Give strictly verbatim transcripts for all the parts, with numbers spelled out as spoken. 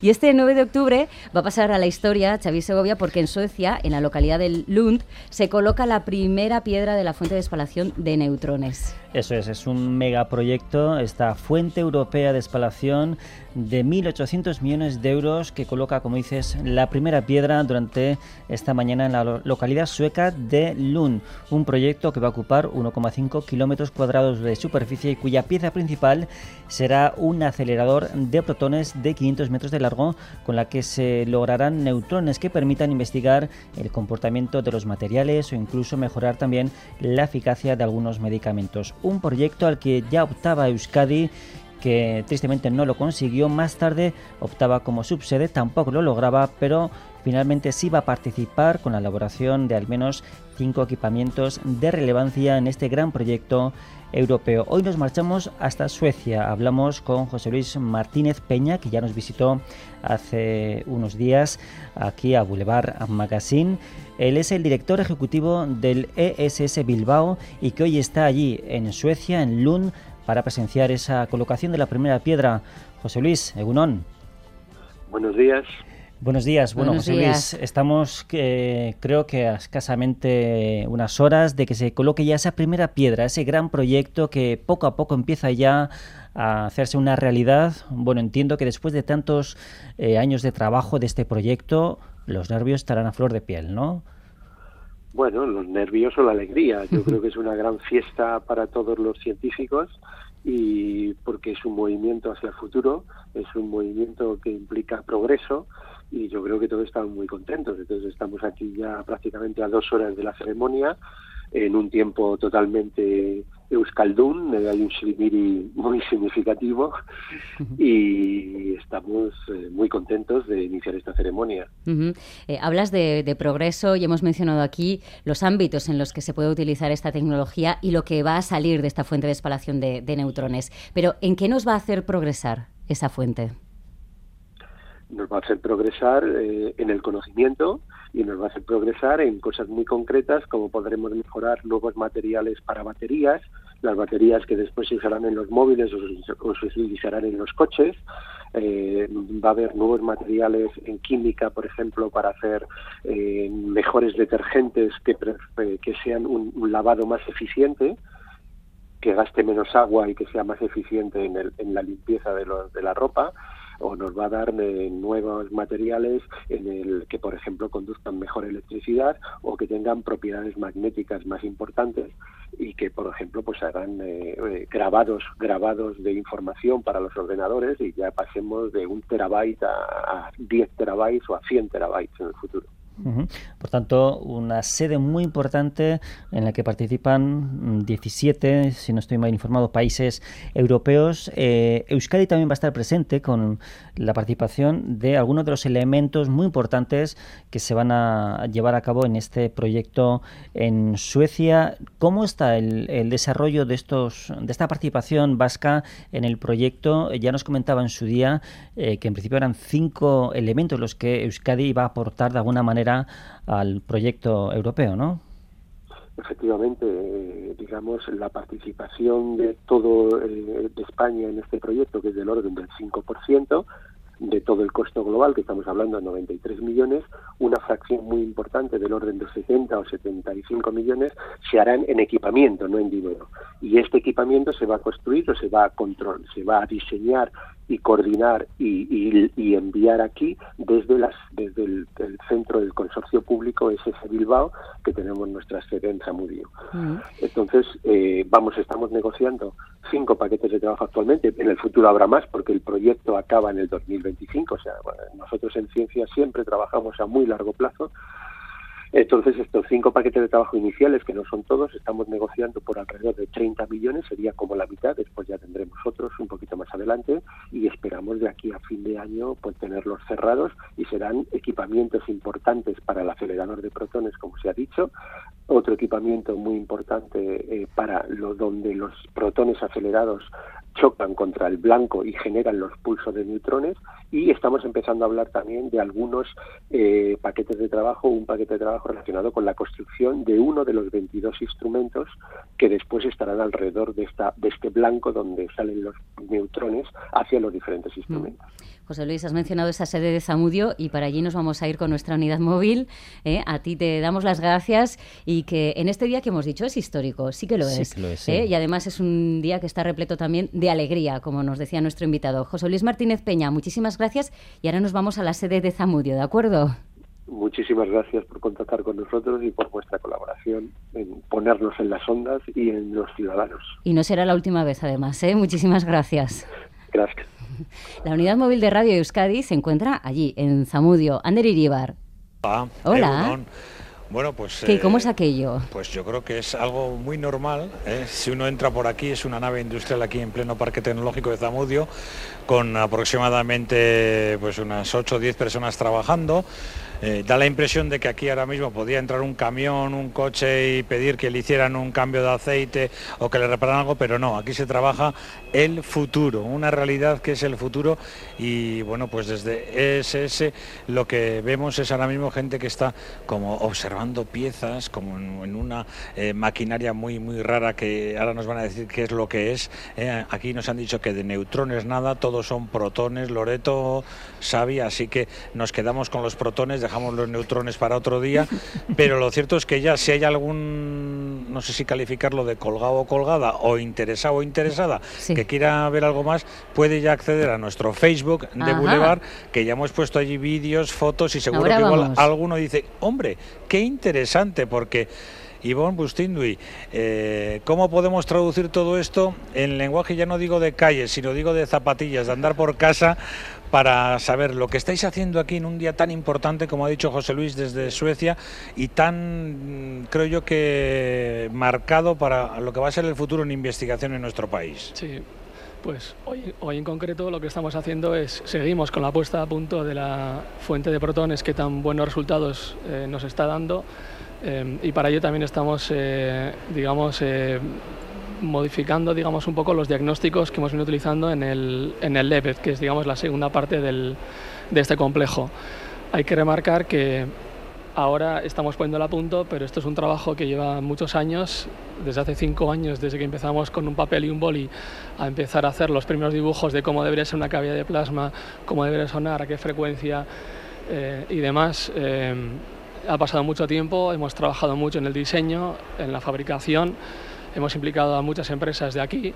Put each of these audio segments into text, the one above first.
Y este nueve de octubre va a pasar a la historia, Xavier Segovia, porque en Suecia, en la localidad de Lund, se coloca la primera piedra de la fuente de espalación de neutrones. Eso es, es un megaproyecto, esta fuente europea de espalación de mil ochocientos millones de euros que coloca, como dices, la primera piedra durante esta mañana en la localidad sueca de Lund. Un proyecto que va a ocupar uno coma cinco kilómetros cuadrados de superficie y cuya pieza principal será un acelerador de protones de quinientos metros de largo con la que se lograrán neutrones que permitan investigar el comportamiento de los materiales o incluso mejorar también la eficacia de algunos medicamentos. Un proyecto al que ya optaba Euskadi, que tristemente no lo consiguió. Más tarde optaba como subsede, tampoco lo lograba, pero finalmente sí va a participar con la elaboración de al menos cinco equipamientos de relevancia en este gran proyecto europeo. Hoy nos marchamos hasta Suecia. Hablamos con José Luis Martínez Peña, que ya nos visitó hace unos días aquí a Boulevard Magazine. Él es el director ejecutivo del E S S Bilbao y que hoy está allí en Suecia, en Lund, para presenciar esa colocación de la primera piedra. José Luis, Egunon. Buenos días. Buenos días. Bueno, Buenos José días. Luis, estamos eh, creo que a escasamente unas horas de que se coloque ya esa primera piedra, ese gran proyecto que poco a poco empieza ya a hacerse una realidad. Bueno, entiendo que después de tantos eh, años de trabajo de este proyecto, los nervios estarán a flor de piel, ¿no? Bueno, los nervios o la alegría. Yo creo que es una gran fiesta para todos los científicos y porque es un movimiento hacia el futuro, es un movimiento que implica progreso y yo creo que todos estamos muy contentos. Entonces estamos aquí ya prácticamente a dos horas de la ceremonia, en un tiempo totalmente euskaldun, hay un shirimiri muy significativo y estamos eh, muy contentos de iniciar esta ceremonia. Uh-huh. Eh, hablas de, de progreso y hemos mencionado aquí los ámbitos en los que se puede utilizar esta tecnología y lo que va a salir de esta fuente de espalación de, de neutrones. Pero ¿en qué nos va a hacer progresar esa fuente? Nos va a hacer progresar eh, en el conocimiento y nos va a hacer progresar en cosas muy concretas, como podremos mejorar nuevos materiales para baterías, las baterías que después se usarán en los móviles o, o se utilizarán en los coches. Eh, va a haber nuevos materiales en química, por ejemplo, para hacer eh, mejores detergentes que, que sean un, un lavado más eficiente, que gaste menos agua y que sea más eficiente en, el, en la limpieza de, los, de la ropa. O nos va a dar eh, nuevos materiales en el que, por ejemplo, conduzcan mejor electricidad o que tengan propiedades magnéticas más importantes y que, por ejemplo, pues hagan eh, eh, grabados grabados de información para los ordenadores y ya pasemos de un terabyte a, a diez terabytes o a cien terabytes en el futuro. Uh-huh. Por tanto, una sede muy importante en la que participan diecisiete, si no estoy mal informado, países europeos. Eh, Euskadi también va a estar presente con la participación de algunos de los elementos muy importantes que se van a llevar a cabo en este proyecto en Suecia. ¿Cómo está el, el desarrollo de estos de esta participación vasca en el proyecto? Ya nos comentaba en su día eh, que en principio eran cinco elementos los que Euskadi iba a aportar de alguna manera al proyecto europeo, ¿no? Efectivamente, eh, digamos, la participación de todo eh, de España en este proyecto, que es del orden del cinco por ciento de todo el costo global, que estamos hablando de noventa y tres millones, una fracción muy importante del orden de setenta o setenta y cinco millones se harán en equipamiento, no en dinero. Y este equipamiento se va a construir o se va a control, se va a diseñar y coordinar y, y, y enviar aquí desde las desde el, el centro del consorcio público E S S Bilbao, que tenemos nuestra sede en Zamudio. Uh-huh. Entonces, eh, vamos, estamos negociando cinco paquetes de trabajo actualmente. En el futuro habrá más porque el proyecto acaba en el dos mil veinticinco. O sea, bueno, nosotros en ciencia siempre trabajamos a muy largo plazo. Entonces, estos cinco paquetes de trabajo iniciales, que no son todos, estamos negociando por alrededor de treinta millones, sería como la mitad, después ya tendremos otros un poquito más adelante, y esperamos de aquí a fin de año pues tenerlos cerrados, y serán equipamientos importantes para el acelerador de protones, como se ha dicho, otro equipamiento muy importante eh, para lo donde los protones acelerados chocan contra el blanco y generan los pulsos de neutrones, y estamos empezando a hablar también de algunos eh, paquetes de trabajo, un paquete de trabajo relacionado con la construcción de uno de los veintidós instrumentos que después estarán alrededor de, esta, de este blanco donde salen los neutrones hacia los diferentes instrumentos. Mm. José Luis, has mencionado esa sede de Zamudio y para allí nos vamos a ir con nuestra unidad móvil. ¿eh? A ti te damos las gracias y que en este día que hemos dicho es histórico, sí que lo sí es. Que lo es ¿eh? sí. Y además es un día que está repleto también de alegría, como nos decía nuestro invitado. José Luis Martínez Peña, muchísimas gracias y ahora nos vamos a la sede de Zamudio, ¿de acuerdo? Muchísimas gracias por contactar con nosotros y por vuestra colaboración en ponernos en las ondas y en los ciudadanos. Y no será la última vez, además, ¿eh? Muchísimas gracias. Gracias. La unidad móvil de Radio Euskadi se encuentra allí, en Zamudio. Ander Iríbar. Ah, Hola. Egunon. Bueno, pues... ¿Qué, ¿Cómo eh, es aquello? Pues yo creo que es algo muy normal. ¿eh? Si uno entra por aquí, es una nave industrial aquí en pleno Parque Tecnológico de Zamudio, con aproximadamente pues unas ocho o diez personas trabajando. Eh, da la impresión de que aquí ahora mismo podía entrar un camión, un coche y pedir que le hicieran un cambio de aceite o que le repararan algo, pero no, aquí se trabaja el futuro, una realidad que es el futuro y bueno, pues desde E S S lo que vemos es ahora mismo gente que está como observando piezas, como en, en una eh, maquinaria muy muy rara que ahora nos van a decir qué es lo que es. Eh, aquí nos han dicho que de neutrones nada, todos son protones, Loreto, Xavi, así que nos quedamos con los protones, dejamos los neutrones para otro día, pero lo cierto es que ya si hay algún, no sé si calificarlo de colgado o colgada, o interesado o interesada, sí, que quiera ver algo más, puede ya acceder a nuestro Facebook de Ajá. Boulevard, que ya hemos puesto allí vídeos, fotos y seguro Ahora que igual vamos. alguno dice, hombre, qué interesante, porque... Ivonne Bustindui, eh, ¿cómo podemos traducir todo esto en lenguaje, ya no digo de calle, sino digo de zapatillas, de andar por casa, para saber lo que estáis haciendo aquí en un día tan importante, como ha dicho José Luis, desde Suecia, y tan, creo yo, que marcado para lo que va a ser el futuro en investigación en nuestro país? Sí. Pues hoy, hoy en concreto lo que estamos haciendo es, seguimos con la puesta a punto de la fuente de protones que tan buenos resultados eh, nos está dando, eh, y para ello también estamos, eh, digamos, eh, modificando, digamos, un poco los diagnósticos que hemos venido utilizando en el, en el LEPED, que es, digamos, la segunda parte del, de este complejo. Hay que remarcar que ahora estamos poniéndolo a punto, pero esto es un trabajo que lleva muchos años, desde hace cinco años, desde que empezamos con un papel y un boli a empezar a hacer los primeros dibujos de cómo debería ser una cavidad de plasma, cómo debería sonar, a qué frecuencia eh, y demás. Eh, ha pasado mucho tiempo, hemos trabajado mucho en el diseño, en la fabricación, hemos implicado a muchas empresas de aquí.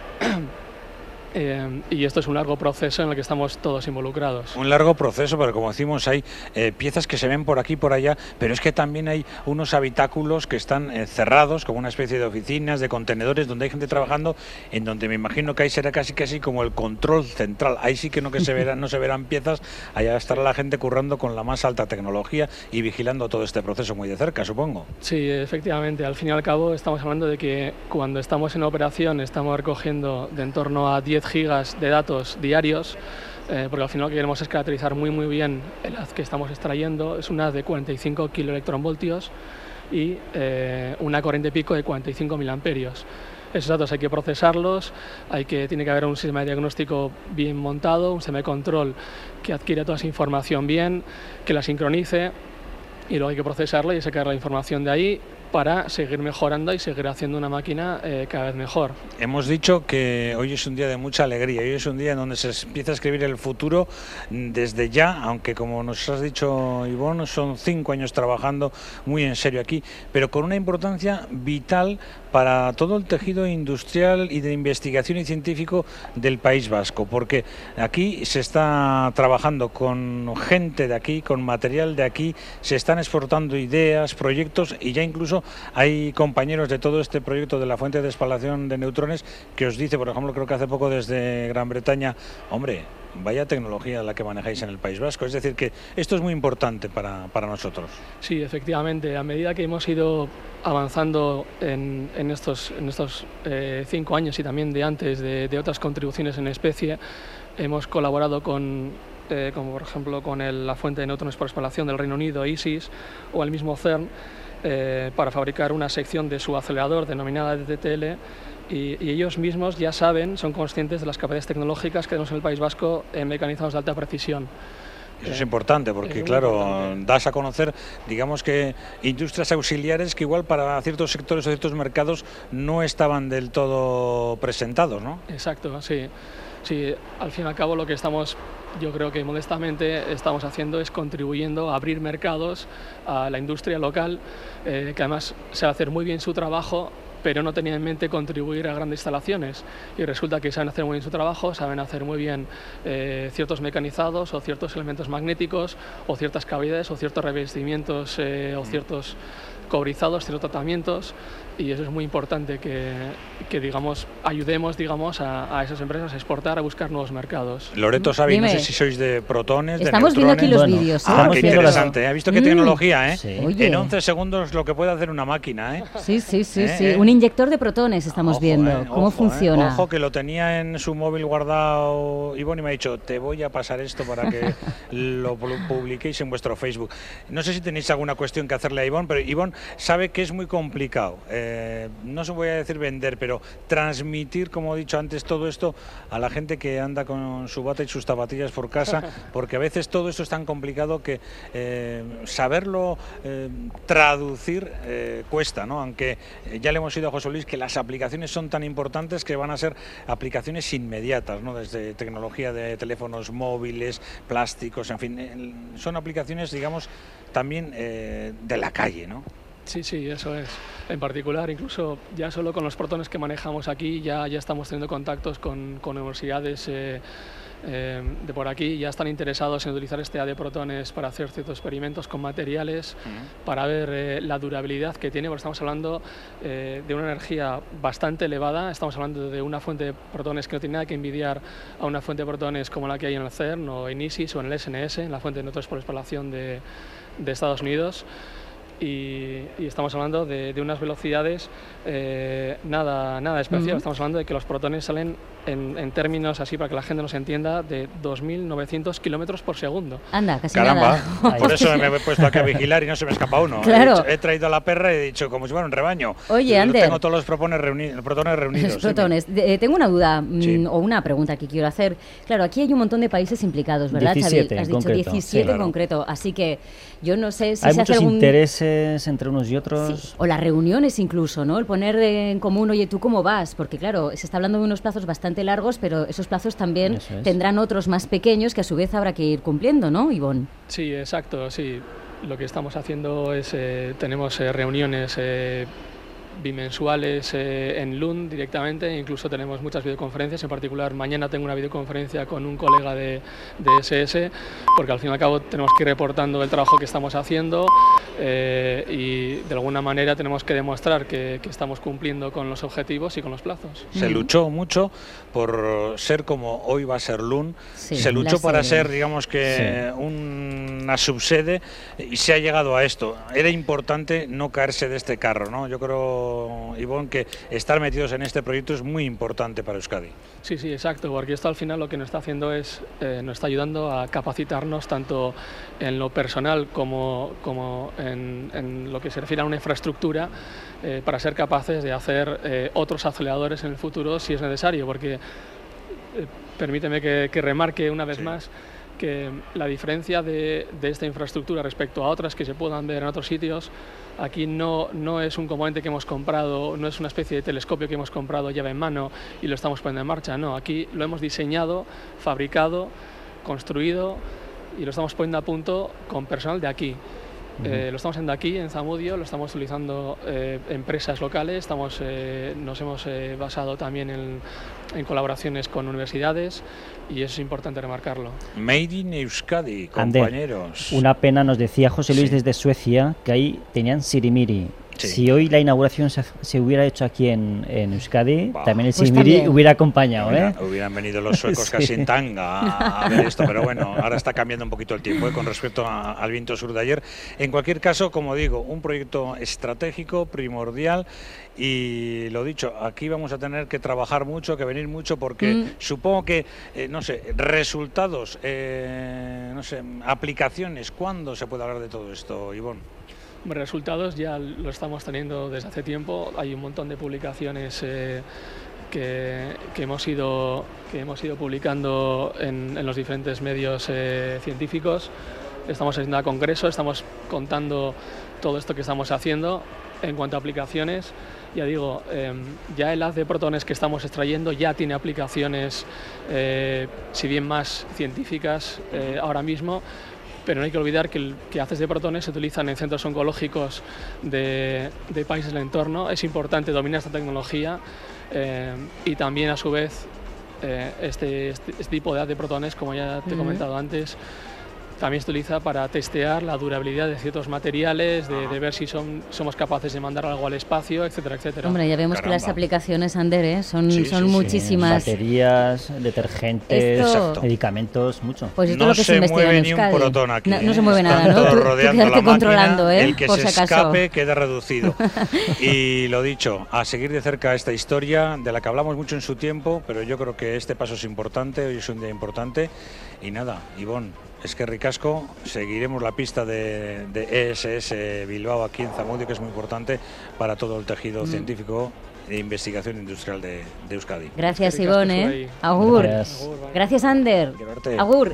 Eh, y esto es un largo proceso en el que estamos todos involucrados. Un largo proceso, pero como decimos, hay eh, piezas que se ven por aquí y por allá, pero es que también hay unos habitáculos que están eh, cerrados, como una especie de oficinas, de contenedores, donde hay gente trabajando, en donde me imagino que ahí será casi casi como el control central. Ahí sí que no, que se verán, no se verán piezas, allá estará la gente currando con la más alta tecnología y vigilando todo este proceso muy de cerca, supongo. Sí, efectivamente. Al fin y al cabo estamos hablando de que cuando estamos en operación estamos recogiendo de en torno a diez gigas de datos diarios, eh, porque al final lo que queremos es caracterizar muy muy bien el haz que estamos extrayendo. Es un haz de cuarenta y cinco kiloelectronvoltios y eh, una corriente pico de cuarenta y cinco mil amperios. Esos datos hay que procesarlos, hay que, tiene que haber un sistema de diagnóstico bien montado, un sistema de control que adquiera toda esa información bien, que la sincronice, y luego hay que procesarla y sacar la información de ahí para seguir mejorando y seguir haciendo una máquina eh, cada vez mejor. Hemos dicho que hoy es un día de mucha alegría, hoy es un día en donde se empieza a escribir el futuro desde ya, aunque como nos has dicho, Ivonne, son cinco años trabajando muy en serio aquí, pero con una importancia vital para todo el tejido industrial y de investigación y científico del País Vasco, porque aquí se está trabajando con gente de aquí, con material de aquí, se están exportando ideas, proyectos, y ya incluso hay compañeros de todo este proyecto de la fuente de espalación de neutrones que os dice, por ejemplo, creo que hace poco desde Gran Bretaña, hombre, vaya tecnología la que manejáis en el País Vasco. Es decir, que esto es muy importante para, para nosotros. Sí, efectivamente. A medida que hemos ido avanzando en, en estos, en estos eh, cinco años y también de antes de, de otras contribuciones en especie, hemos colaborado con, eh, como por ejemplo con el, la fuente de neutrones por espalación del Reino Unido, ISIS, o el mismo CERN. eh, para fabricar una sección de su acelerador denominada D T L. Y, y ellos mismos ya saben, son conscientes de las capacidades tecnológicas que tenemos en el País Vasco en mecanizados de alta precisión. Eso es importante porque, claro, importante. das a conocer, digamos que industrias auxiliares que igual para ciertos sectores o ciertos mercados no estaban del todo presentados, ¿no? Exacto, sí. Sí, al fin y al cabo lo que estamos, yo creo que modestamente estamos haciendo es contribuyendo a abrir mercados a la industria local, eh, que además sabe hacer muy bien su trabajo, pero no tenía en mente contribuir a grandes instalaciones, y resulta que saben hacer muy bien su trabajo, saben hacer muy bien eh, ciertos mecanizados o ciertos elementos magnéticos o ciertas cavidades o ciertos revestimientos eh, o ciertos cobrizados, ciertos tratamientos, y eso es muy importante que, que digamos, ayudemos digamos, a, a esas empresas a exportar, a buscar nuevos mercados. Loreto, Xavi, no sé si sois de protones, Estamos de neutrones. viendo aquí los bueno, vídeos. Ah, ¿eh? qué interesante, ¿eh? ¿Has visto qué mm. tecnología, eh? Sí. En once segundos lo que puede hacer una máquina, ¿eh? Sí, sí, sí, ¿Eh? sí. ¿Eh? Un inyector de protones estamos Ojo, viendo. eh, ¿Cómo ojo, funciona? Eh. Ojo, que lo tenía en su móvil guardado Ivonne y me ha dicho, te voy a pasar esto para que lo publiquéis en vuestro Facebook. No sé si tenéis alguna cuestión que hacerle a Ivonne, pero Ivonne sabe que es muy complicado. Eh, no se voy a decir vender, pero transmitir, como he dicho antes, todo esto a la gente que anda con su bata y sus zapatillas por casa, porque a veces todo esto es tan complicado que eh, saberlo eh, traducir eh, cuesta, ¿no? Aunque eh, ya le hemos oído a José Luis que las aplicaciones son tan importantes que van a ser aplicaciones inmediatas, ¿no? Desde tecnología de teléfonos móviles, plásticos, en fin, eh, son aplicaciones, digamos, también eh, de la calle, ¿no? Sí, sí, eso es. En particular, incluso ya solo con los protones que manejamos aquí, ya, ya estamos teniendo contactos con, con universidades eh, eh, de por aquí, ya están interesados en utilizar este A de protones para hacer ciertos experimentos con materiales, uh-huh. para ver eh, la durabilidad que tiene, porque estamos hablando eh, de una energía bastante elevada, estamos hablando de una fuente de protones que no tiene nada que envidiar a una fuente de protones como la que hay en el CERN o en ISIS o en el S N S, en la fuente de neutrones por espalación de, de Estados Unidos. Y, y estamos hablando de, de unas velocidades eh, nada, nada especial. Uh-huh. Estamos hablando de que los protones salen en, en términos, así para que la gente nos entienda, de dos mil novecientos kilómetros por segundo. Anda, casi Caramba, nada. Por eso me he puesto aquí a vigilar y no se me escapa uno. Claro. He, dicho, he traído a la perra y he dicho, como si fuera un rebaño. Oye, Ander. Tengo todos los protones, reuni protones reunidos. Los protones. ¿Sí? De, tengo una duda sí. mm, o una pregunta que quiero hacer. Claro, aquí hay un montón de países implicados, ¿verdad, diecisiete, Xavi? Has en dicho concreto. diecisiete Sí, claro. en concreto. Así que yo no sé si hay se muchos hace algún... intereses entre unos y otros. Sí. O las reuniones incluso, ¿no? El poner en común, oye, ¿tú cómo vas? Porque claro, se está hablando de unos plazos bastante largos, pero esos plazos también es. tendrán otros más pequeños que a su vez habrá que ir cumpliendo, ¿no, Ivonne? Sí, exacto, sí. Lo que estamos haciendo es, eh, tenemos eh, reuniones eh, bimensuales eh, en Lund directamente, incluso tenemos muchas videoconferencias, en particular mañana tengo una videoconferencia con un colega de, de S S, porque al fin y al cabo tenemos que ir reportando el trabajo que estamos haciendo eh, y de alguna manera tenemos que demostrar que, que estamos cumpliendo con los objetivos y con los plazos. Se mm. luchó mucho por ser como hoy va a ser Lund, sí, se luchó para sede. ser, digamos que, sí. una subsede y se ha llegado a esto. Era importante no caerse de este carro, ¿no? Yo creo, Ivonne, que estar metidos en este proyecto es muy importante para Euskadi. Sí, sí, exacto, porque esto al final lo que nos está haciendo es, eh, nos está ayudando a capacitarnos tanto en lo personal como, como en, en lo que se refiere a una infraestructura eh, para ser capaces de hacer eh, otros aceleradores en el futuro si es necesario, porque eh, permíteme que, que remarque una vez sí. más que la diferencia de, de esta infraestructura respecto a otras que se puedan ver en otros sitios, aquí no, no es un componente que hemos comprado, no es una especie de telescopio que hemos comprado llave en mano y lo estamos poniendo en marcha, no, aquí lo hemos diseñado, fabricado, construido y lo estamos poniendo a punto con personal de aquí. Uh-huh. eh, lo estamos haciendo aquí en Zamudio, lo estamos utilizando eh, empresas locales, estamos, eh, nos hemos eh, basado también en, en colaboraciones con universidades y eso es importante remarcarlo. Made in Euskadi, compañeros. Ander, una pena, nos decía José Luis sí. desde Suecia que ahí tenían sirimiri. Sí. Si hoy la inauguración se, se hubiera hecho aquí en, en Euskadi, bah, también el pues sirimiri también. hubiera acompañado. Hubiera, ¿eh? Hubieran venido los suecos sí. casi en tanga a, a ver esto, pero bueno, ahora está cambiando un poquito el tiempo ¿eh? con respecto a, al viento sur de ayer. En cualquier caso, como digo, un proyecto estratégico, primordial y lo dicho, aquí vamos a tener que trabajar mucho, que venir mucho, porque mm. supongo que, eh, no sé, resultados, eh, no sé, aplicaciones, ¿cuándo se puede hablar de todo esto, Ivonne? Resultados ya lo estamos teniendo desde hace tiempo. Hay un montón de publicaciones eh, que, que, hemos ido, que hemos ido publicando en, en los diferentes medios eh, científicos. Estamos haciendo a congreso, estamos contando todo esto que estamos haciendo. En cuanto a aplicaciones, ya digo, eh, ya el haz de protones que estamos extrayendo ya tiene aplicaciones, eh, si bien más científicas eh, ahora mismo, pero no hay que olvidar que, el, que haces de protones se utilizan en centros oncológicos de, de países del entorno. Es importante dominar esta tecnología eh, y también, a su vez, eh, este, este, este tipo de haz de protones, como ya te he comentado antes, también se utiliza para testear la durabilidad de ciertos materiales, de, de ver si son, somos capaces de mandar algo al espacio, etcétera, etcétera. Hombre, ya vemos Caramba. que las aplicaciones, Ander, ¿eh? son, sí, son sí, muchísimas. Sí. Baterías, detergentes, esto, medicamentos, mucho. Pues esto no es lo que se, se investiga mueve en ni un Euskadi. protón aquí. No, no ¿eh? se mueve Están nada, ¿no? Tú, rodeando tú la controlando, máquina, ¿eh? El que Por se si acaso. escape queda reducido. Y lo dicho, a seguir de cerca esta historia, de la que hablamos mucho en su tiempo, pero yo creo que este paso es importante, hoy es un día importante. Y nada, Ivonne, es que ricasco, seguiremos la pista de, de E S S Bilbao aquí en Zamudio, que es muy importante para todo el tejido mm. científico e investigación industrial de, de Euskadi. Gracias, Ivonne. ¿eh? Agur. Gracias, Gracias Ander. Agur.